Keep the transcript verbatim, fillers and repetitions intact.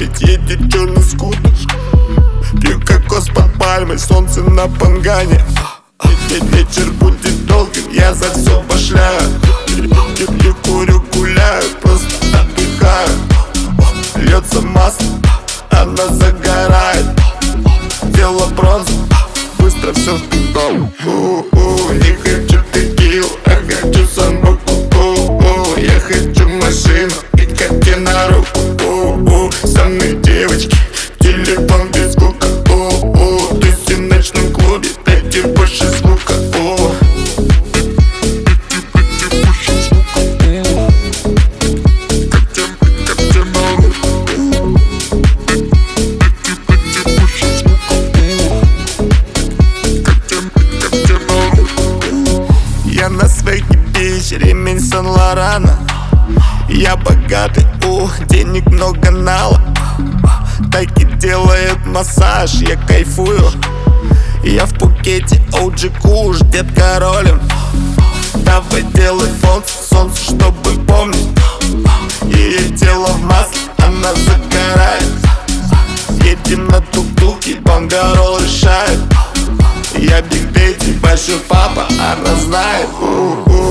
рулить, едет черный скутер. Пью кокос под пальмой, солнце на пангане. Вечер будет долгим, я за все башляю. Пью, курю, гуляю, просто отдыхаю. Льется масло, она загорает. Дело бронза, быстро все впитал. Не хочу текилу, а хочу самбуку. Я хочу машину и коте на руку. Со мной девочки, телефон без звука. Ты в ночном клубе, дайте больше звука. Я на свеке бич, ремень Сан-Лорана. Я богатый, ух, денег много нала. Таки делает массаж, я кайфую. Я в Пукете, о джи Куш, детка ролим. Давай делай фонс, солнце, чтобы помнить. Ее тело в масле, она загорает. Едем на тук-туке, бангарол решает. Я Биг Бейти, большой папа, она знает. У-у.